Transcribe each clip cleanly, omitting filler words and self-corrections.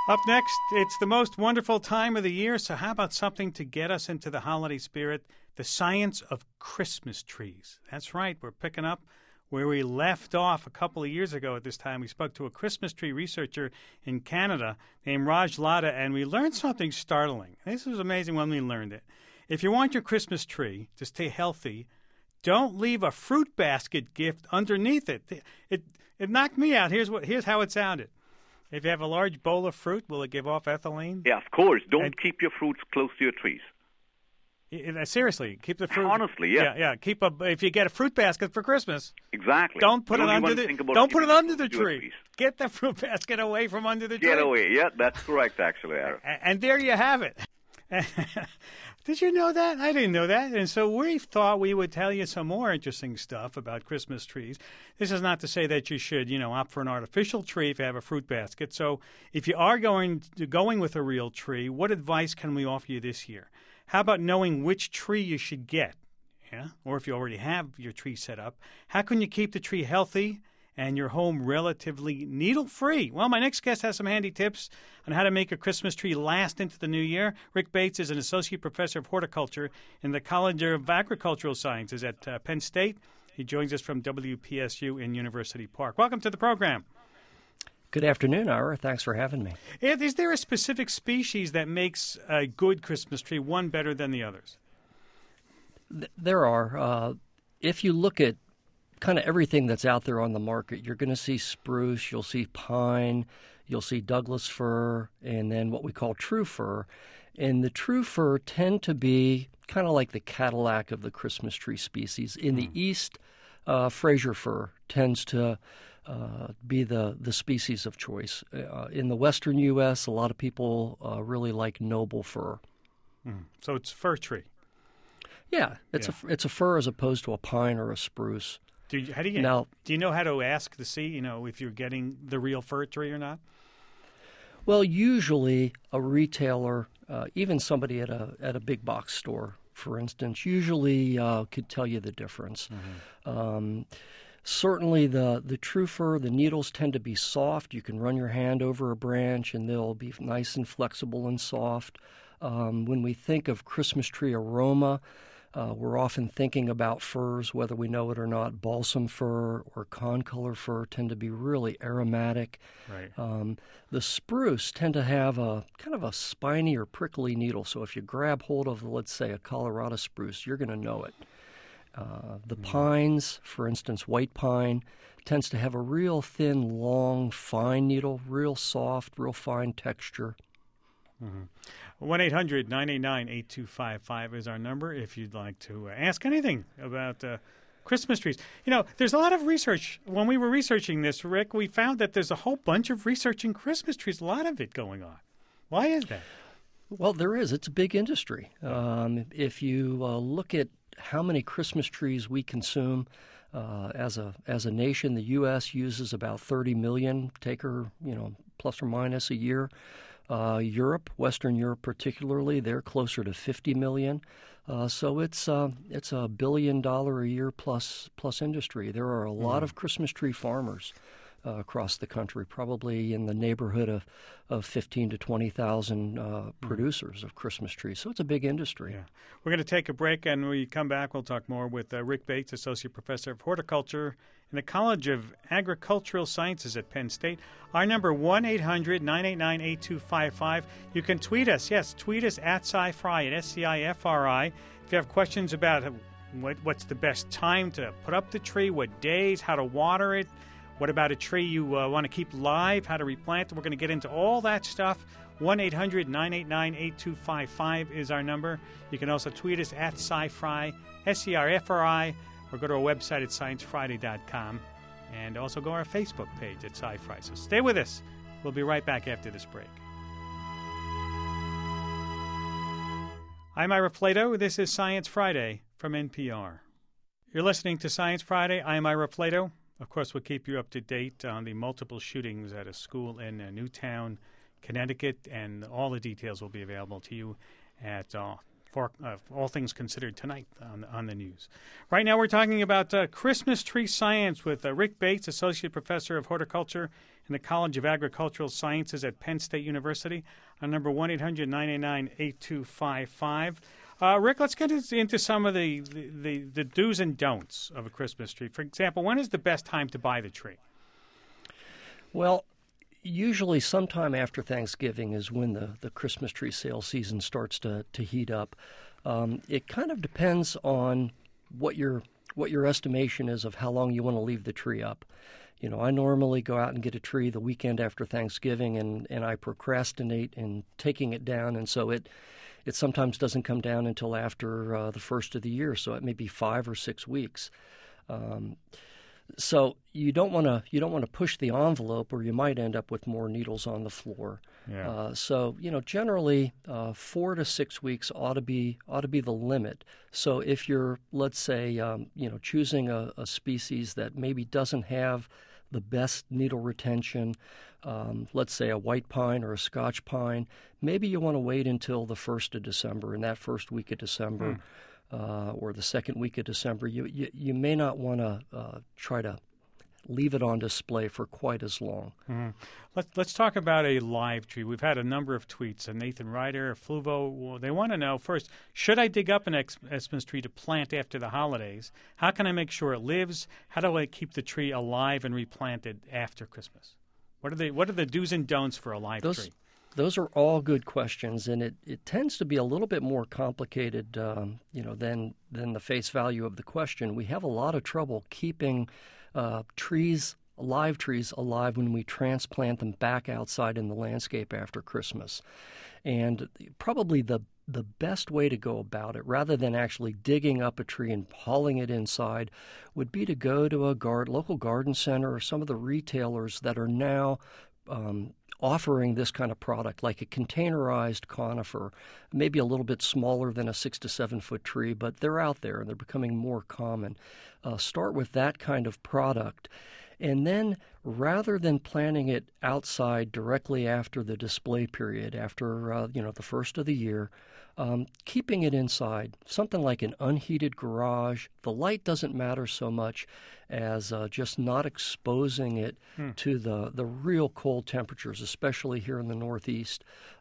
Up next, it's the most wonderful time of the year, so how about something to get us into the holiday spirit? The science of Christmas trees. That's right, we're picking up where we left off a couple of years ago at this time. We spoke to a Christmas tree researcher in Canada named Raj Ladha, and we learned something startling. This was amazing when we learned it. If you want your Christmas tree to stay healthy, don't leave a fruit basket gift underneath it. It knocked me out. Here's how it sounded. If you have a large bowl of fruit, will it give off ethylene? Yeah, of course. Don't keep your fruits close to your trees. Seriously, keep the fruit. Honestly, yeah. Yeah. If you get a fruit basket for Christmas, exactly. Don't put it under the tree. Get the fruit basket away from under the tree. Get away. Yeah, that's correct, actually, Aaron. And there you have it. Did you know that? I didn't know that. And so we thought we would tell you some more interesting stuff about Christmas trees. This is not to say that you should, opt for an artificial tree if you have a fruit basket. So if you are going with a real tree, what advice can we offer you this year? How about knowing which tree you should get? Yeah? Or if you already have your tree set up, how can you keep the tree healthy and your home relatively needle-free? Well, my next guest has some handy tips on how to make a Christmas tree last into the new year. Rick Bates is an associate professor of horticulture in the College of Agricultural Sciences at Penn State. He joins us from WPSU in University Park. Welcome to the program. Good afternoon, Ira. Thanks for having me. Is there a specific species that makes a good Christmas tree, one better than the others? There are. If you look at kind of everything that's out there on the market, you're going to see spruce, you'll see pine, you'll see Douglas fir, and then what we call true fir. And the true fir tend to be kind of like the Cadillac of the Christmas tree species. In the East, Fraser fir tends to be the species of choice. In the western U.S., a lot of people really like noble fir. So it's fir tree. Yeah, it's a fir as opposed to a pine or a spruce. Do you know how to ask to see, if you're getting the real fir tree or not? Well, usually a retailer, even somebody at a big box store, for instance, usually could tell you the difference. Certainly the true fir, the needles tend to be soft. You can run your hand over a branch and they'll be nice and flexible and soft. When we think of Christmas tree aroma, we're often thinking about firs, whether we know it or not. Balsam fir or concolor fir tend to be really aromatic. Right. The spruce tend to have a kind of a spiny or prickly needle. So if you grab hold of, let's say, a Colorado spruce, you're going to know it. The pines, for instance, white pine, tends to have a real thin, long, fine needle, real soft, real fine texture. 1-800-989-8255 is our number if you'd like to ask anything about Christmas trees. There's a lot of research. When we were researching this, Rick, we found that there's a whole bunch of research in Christmas trees, a lot of it going on. Why is that? Well, there is. It's a big industry. If you look at how many Christmas trees we consume as a nation, the U.S. uses about 30 million, plus or minus a year. Europe, Western Europe particularly, they're closer to 50 million. So it's a $1 billion a year plus industry. There are a lot of Christmas tree farmers across the country, probably in the neighborhood of 15 to 20,000 producers of Christmas trees. So it's a big industry. Yeah. We're going to take a break, and when we come back, we'll talk more with Rick Bates, Associate Professor of Horticulture in the College of Agricultural Sciences at Penn State. Our number, 1-800-989-8255. You can tweet us. Yes, tweet us at SciFri, at SCIFRI. If you have questions about what's the best time to put up the tree, what days, how to water it, what about a tree you want to keep live, how to replant it, we're going to get into all that stuff. 1-800-989-8255 is our number. You can also tweet us at SciFri, SCRFRI, or go to our website at sciencefriday.com, and also go to our Facebook page at SciFri. So stay with us. We'll be right back after this break. I'm Ira Flato. This is Science Friday from NPR. You're listening to Science Friday. I'm Ira Flato. Of course, we'll keep you up to date on the multiple shootings at a school in Newtown, Connecticut, and all the details will be available to you at for All Things Considered tonight on the news. Right now we're talking about Christmas tree science with Rick Bates, Associate Professor of Horticulture in the College of Agricultural Sciences at Penn State University, on number 1-800-989-8255. Rick, let's get into some of the do's and don'ts of a Christmas tree. For example, when is the best time to buy the tree? Well, usually sometime after Thanksgiving is when the Christmas tree sale season starts to heat up. It kind of depends on what your estimation is of how long you want to leave the tree up. You know, I normally go out and get a tree the weekend after Thanksgiving, and I procrastinate in taking it down, and so it sometimes doesn't come down until after the first of the year, so it may be 5 or 6 weeks. So you don't want to push the envelope, or you might end up with more needles on the floor. Yeah. So generally 4 to 6 weeks ought to be the limit. So if you're, let's say, choosing a species that maybe doesn't have the best needle retention, let's say a white pine or a Scotch pine, maybe you want to wait until the 1st of December. In that first week of December, or the second week of December, you may not want to try to leave it on display for quite as long. Mm-hmm. Let's talk about a live tree. We've had a number of tweets. Nathan Ryder, Fluvo, they want to know, first, should I dig up an Xmas tree to plant after the holidays? How can I make sure it lives? How do I keep the tree alive and replanted after Christmas? What are the do's and don'ts for a live tree? Those are all good questions, and it tends to be a little bit more complicated, than the face value of the question. We have a lot of trouble keeping live trees alive when we transplant them back outside in the landscape after Christmas. And probably the best way to go about it, rather than actually digging up a tree and hauling it inside, would be to go to a local garden center or some of the retailers that are now offering this kind of product, like a containerized conifer, maybe a little bit smaller than a 6 to 7 foot tree, but they're out there and they're becoming more common. Start with that kind of product. And then, rather than planting it outside directly after the display period, after the first of the year, keeping it inside, something like an unheated garage. The light doesn't matter so much as just not exposing it to the real cold temperatures, especially here in the Northeast,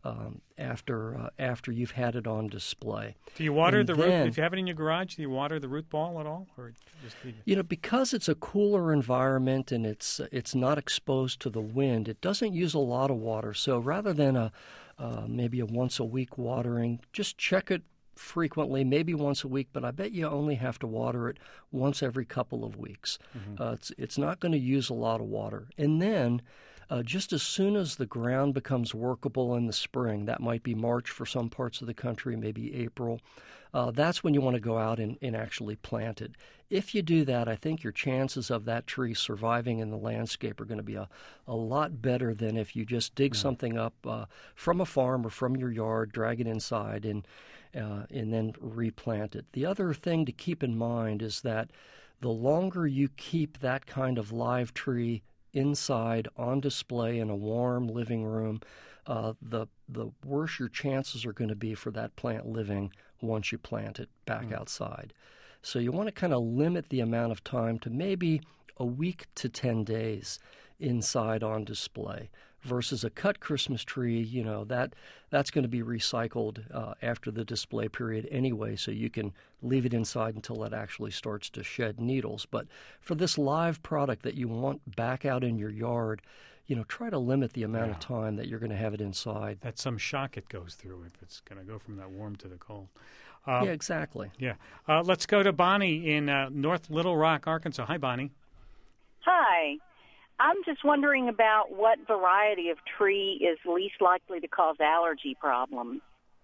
after you've had it on display. Do you water the root? If you have it in your garage, do you water the root ball at all, or just leave it? Because it's a cooler environment and it's not exposed to the wind, it doesn't use a lot of water. So rather than maybe a once-a-week watering, just check it frequently, maybe once a week, but I bet you only have to water it once every couple of weeks. Mm-hmm. It's not going to use a lot of water. And then just as soon as the ground becomes workable in the spring, that might be March for some parts of the country, maybe April, that's when you want to go out and actually plant it. If you do that, I think your chances of that tree surviving in the landscape are going to be a lot better than if you just dig something up from a farm or from your yard, drag it inside, and then replant it. The other thing to keep in mind is that the longer you keep that kind of live tree inside on display in a warm living room, the worse your chances are going to be for that plant living once you plant it back outside. So you want to kind of limit the amount of time to maybe a week to 10 days inside on display versus a cut Christmas tree. That's going to be recycled after the display period anyway, so you can leave it inside until it actually starts to shed needles. But for this live product that you want back out in your yard, try to limit the amount of time that you're going to have it inside. That's some shock it goes through if it's going to go from that warm to the cold. Yeah, exactly. Yeah. Let's go to Bonnie in North Little Rock, Arkansas. Hi, Bonnie. Hi. I'm just wondering about what variety of tree is least likely to cause allergy problems.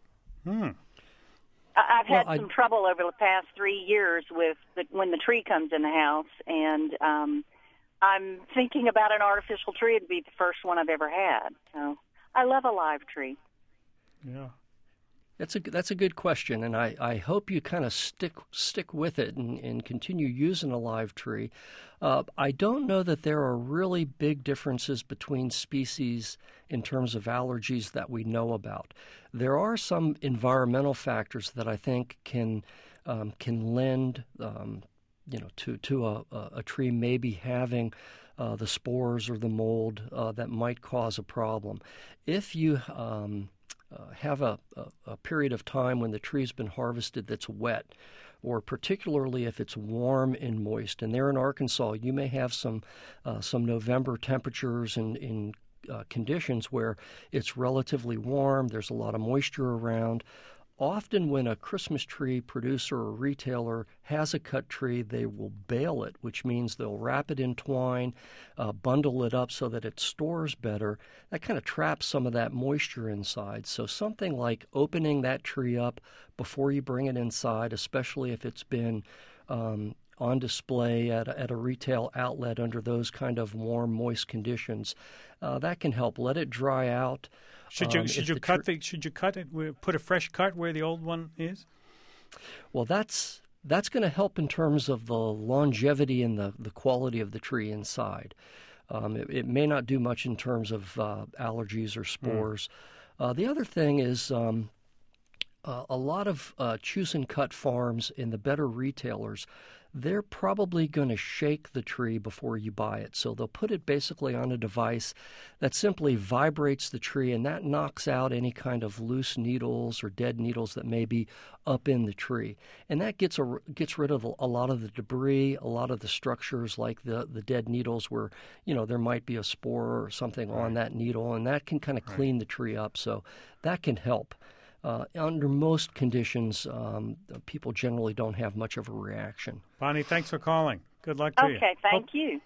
I've had some trouble over the past 3 years with when the tree comes in the house, and I'm thinking about an artificial tree. It'd be the first one I've ever had. So I love a live tree. Yeah. That's a good question, and I hope you kind of stick with it and continue using a live tree. I don't know that there are really big differences between species in terms of allergies that we know about. There are some environmental factors that I think can lend to a tree maybe having the spores or the mold that might cause a problem. If you have a period of time when the tree's been harvested that's wet, or particularly if it's warm and moist. And there in Arkansas, you may have some November temperatures in conditions where it's relatively warm, there's a lot of moisture around. Often when a Christmas tree producer or retailer has a cut tree, they will bale it, which means they'll wrap it in twine, bundle it up so that it stores better. That kind of traps some of that moisture inside. So something like opening that tree up before you bring it inside, especially if it's been on display at a retail outlet under those kind of warm, moist conditions, that can help. Let it dry out. Should you cut it? Put a fresh cut where the old one is? Well, that's going to help in terms of the longevity and the quality of the tree inside. It may not do much in terms of allergies or spores. The other thing is a lot of choose and cut farms and the better retailers, they're probably going to shake the tree before you buy it. So they'll put it basically on a device that simply vibrates the tree, and that knocks out any kind of loose needles or dead needles that may be up in the tree. And that gets rid of a lot of the debris, a lot of the structures like the dead needles where, there might be a spore or something on that needle, and that can kind of clean the tree up. So that can help. Under most conditions, people generally don't have much of a reaction. Bonnie, thanks for calling. Good luck to you. Okay, thank you.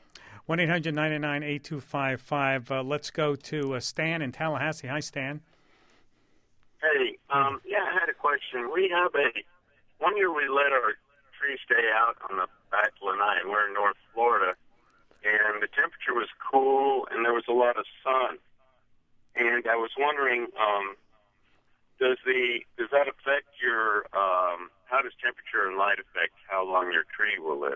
1-800-99-8255. Let's go to Stan in Tallahassee. Hi, Stan. Hey, I had a question. We have one year we let our tree stay out on the back lanai. We're in North Florida, and the temperature was cool, and there was a lot of sun. And I was wondering, does that affect your, how does temperature and light affect how long your tree will live?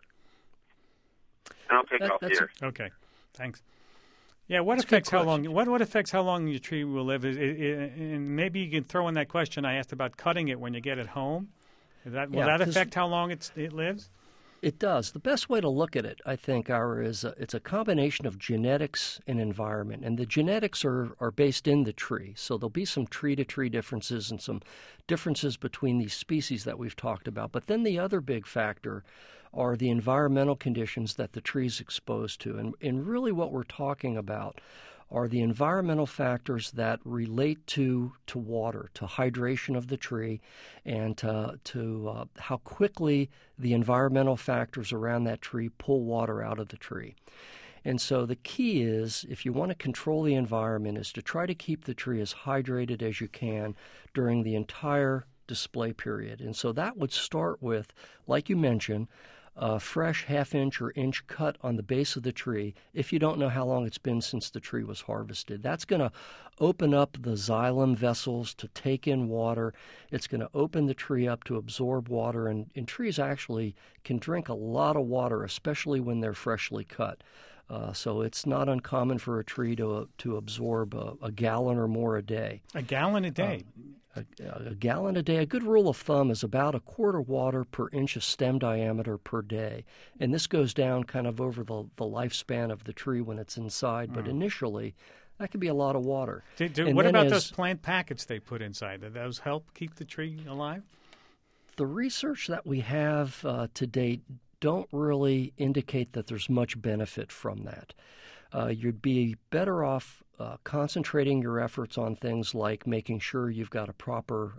And I'll take off here. Okay, thanks. Yeah, what affects how long your tree will live? And maybe you can throw in that question I asked about cutting it when you get it home. Will that affect how long it lives? It does. The best way to look at it, I think, is it's a combination of genetics and environment. And the genetics are based in the tree. So there'll be some tree-to-tree differences and some differences between these species that we've talked about. But then the other big factor are the environmental conditions that the tree's exposed to. And really what we're talking about are the environmental factors that relate to water, to hydration of the tree, and to how quickly the environmental factors around that tree pull water out of the tree. And so the key is, if you want to control the environment, is to try to keep the tree as hydrated as you can during the entire display period. And so that would start with, like you mentioned, a fresh half-inch or inch cut on the base of the tree if you don't know how long it's been since the tree was harvested. That's going to open up the xylem vessels to take in water. It's going to open the tree up to absorb water, and trees actually can drink a lot of water, especially when they're freshly cut. So it's not uncommon for a tree to absorb a gallon or more a day. A gallon a day? A gallon a day. A good rule of thumb is about a quart of water per inch of stem diameter per day. And this goes down kind of over the lifespan of the tree when it's inside. But initially, that could be a lot of water. What about those plant packets they put inside? Do those help keep the tree alive? The research that we have to date don't really indicate that there's much benefit from that. You'd be better off concentrating your efforts on things like making sure you've got a proper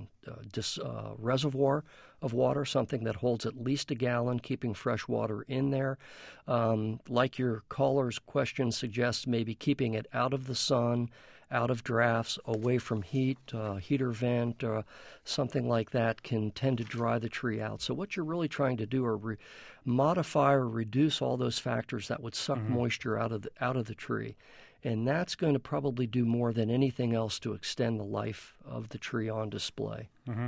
reservoir of water, something that holds at least a gallon, keeping fresh water in there. Like your caller's question suggests, maybe keeping it out of the sun, out of drafts, away from heat, heater vent, something like that can tend to dry the tree out. So what you're really trying to do are modify or reduce all those factors that would suck moisture out of the tree. and that's going to probably do more than anything else to extend the life of the tree on display. Mm-hmm.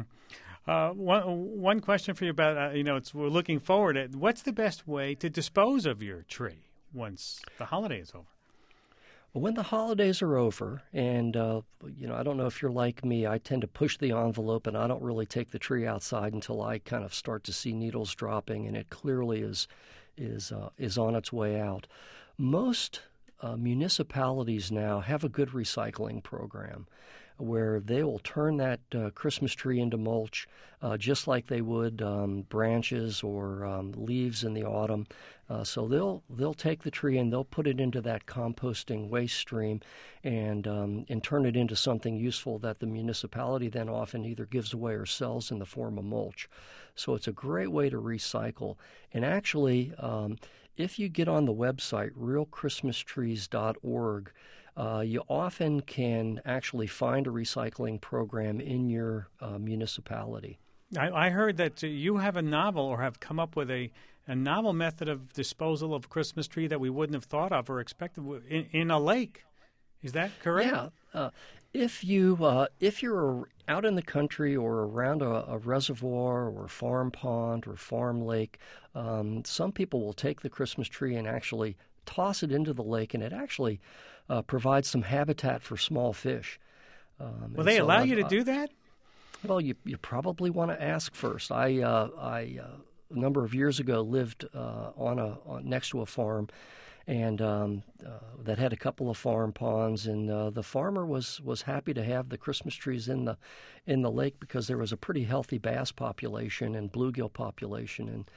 One question for you about, we're looking forward at what's the best way to dispose of your tree once the holiday is over? When the holidays are over, and I don't know if you're like me, I tend to push the envelope, and I don't really take the tree outside until I kind of start to see needles dropping, and it clearly is on its way out. Most municipalities now have a good recycling program where they will turn that Christmas tree into mulch just like they would branches or leaves in the autumn. So they'll take the tree and they'll put it into that composting waste stream and turn it into something useful that the municipality then often either gives away or sells in the form of mulch. So it's a great way to recycle. And actually, if you get on the website, realchristmastrees.org, you often can actually find a recycling program in your municipality. I heard that you have a novel or have come up with a novel method of disposal of a Christmas tree that we wouldn't have thought of or expected in a lake. Is that correct? Yeah. If you're out in the country or around a reservoir or a farm pond or farm lake, some people will take the Christmas tree and actually toss it into the lake, and it actually provides some habitat for small fish. Will they allow you to do that? Well, you probably want to ask first. I a number of years ago lived next to a farm, and that had a couple of farm ponds, and the farmer was happy to have the Christmas trees in the lake because there was a pretty healthy bass population and bluegill population, and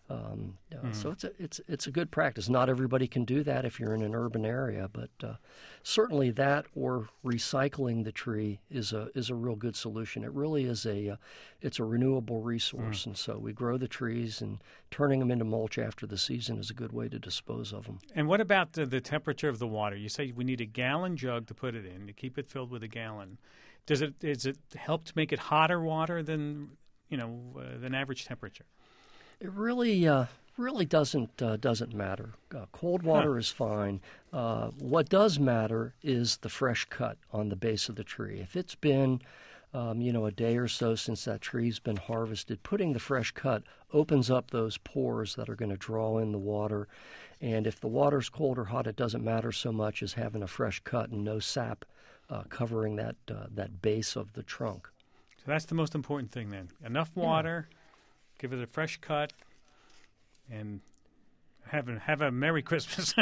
so it's a good practice. Not everybody can do that if you're in an urban area, but certainly that or recycling the tree is a real good solution. It really is it's a renewable resource, and so we grow the trees, and turning them into mulch after the season is a good way to dispose of them. And what about the temperature of the water? You say we need a gallon jug to put it in to keep it filled with a gallon. Does it help to make it hotter water than average temperature? It really doesn't matter. Cold water is fine. What does matter is the fresh cut on the base of the tree. If it's been, a day or so since that tree's been harvested, putting the fresh cut opens up those pores that are going to draw in the water. And if the water's cold or hot, it doesn't matter so much as having a fresh cut and no sap covering that base of the trunk. So that's the most important thing then. Enough water. Yeah. Give it a fresh cut, and have a Merry Christmas.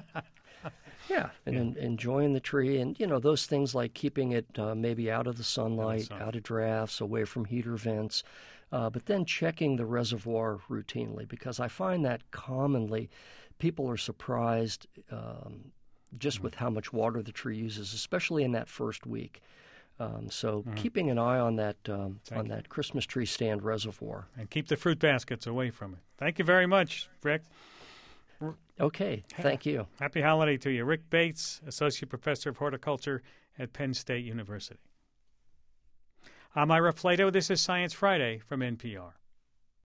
Yeah, and enjoying the tree, and those things like keeping it maybe out of the sunlight, out of drafts, away from heater vents, but then checking the reservoir routinely, because I find that commonly people are surprised just with how much water the tree uses, especially in that first week. So keeping an eye on that that Christmas tree stand reservoir. And keep the fruit baskets away from it. Thank you very much, Rick. Okay, thank you. Happy holiday to you. Rick Bates, Associate Professor of Horticulture at Penn State University. I'm Ira Flato. This is Science Friday from NPR.